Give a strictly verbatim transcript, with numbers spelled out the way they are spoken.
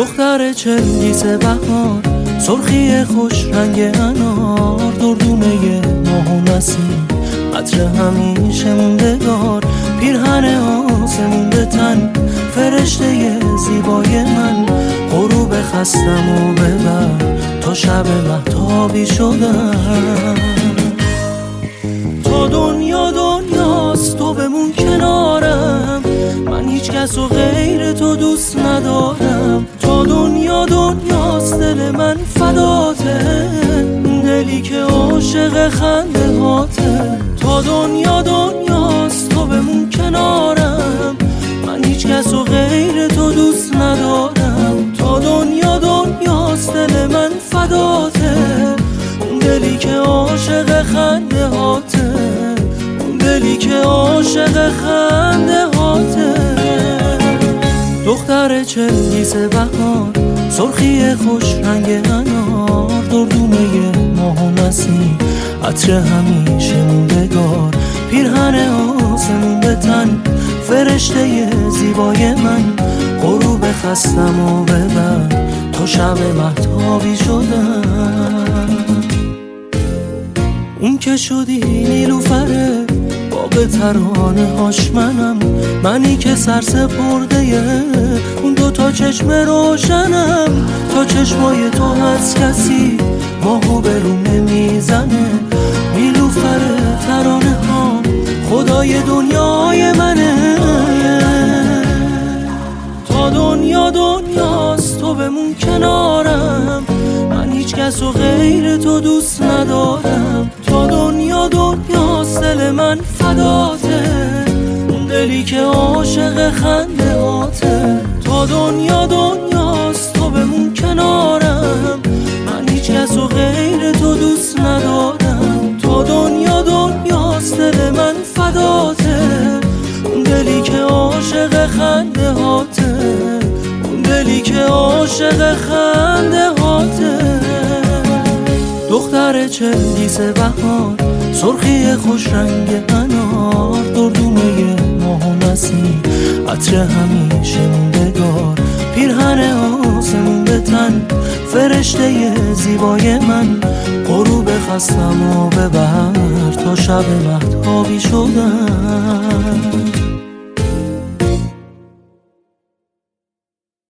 دختر چنگیز بهار، سرخی خوش رنگ انار، دردونه ماه و نسیم، عطر همیشه موندگار، پیرهن آسمون به تن، فرشته زیبای من، غروب خستم و ببر تا شب مهتابی شدم. تا دنیا دنیاست تو بمون کنارم، من هیچ کس و غیر تو دوست ندارم. تا دنیا دنیاست دل من فداته، دلی که عاشق خنده هاته. تا دنیا دنیاست تو بمون کنارم، من هیچ کس و غیر تو دوست ندارم. تا دنیا دنیاست دل من فداته، دلی که عاشق خنده هاته، دلی که عاشق خنده هاته. دختر چنگیز بهار، سرخی خوش رنگ انار، دردونه ماه و نسیم، عطر همیشه موندگار، پیرهن آسمون به تن، فرشته زیبای من، غروب خستم و ببر تا شب مهتابی شدم. اون که شدی نیلوفره باغ ترانه هاش منم، منی که سر سپرده اون دو تا چشم روشنم. تا چشمای تو هست کسی ماهو به رو نمیزنه، نیلوفره ترانه ها خدای دنیای منه. تا دنیا دنیاست تو بمون کنارم، من هیچ کس و غیر تو دوست ندارم. تا دنیا دنیاست دل من فداته، دلی که عاشق خنده هاته. تا دنیا دنیاست تو بمون کنارم، من هیچ کس و غیر تو دوست ندارم. تا دنیا دنیاست دل من فداته، دلی که عاشق خنده هاته، دلی که عاشق خنده هاته. دختر چنگیز بهار، سرخی خوش رنگ انار، دردونه ماه و نسیم، عطر همیشه موندگار، پیرهن آسمون به تن، فرشته زیبای من، غروب خستم و ببر تا شب مهتابی شدم.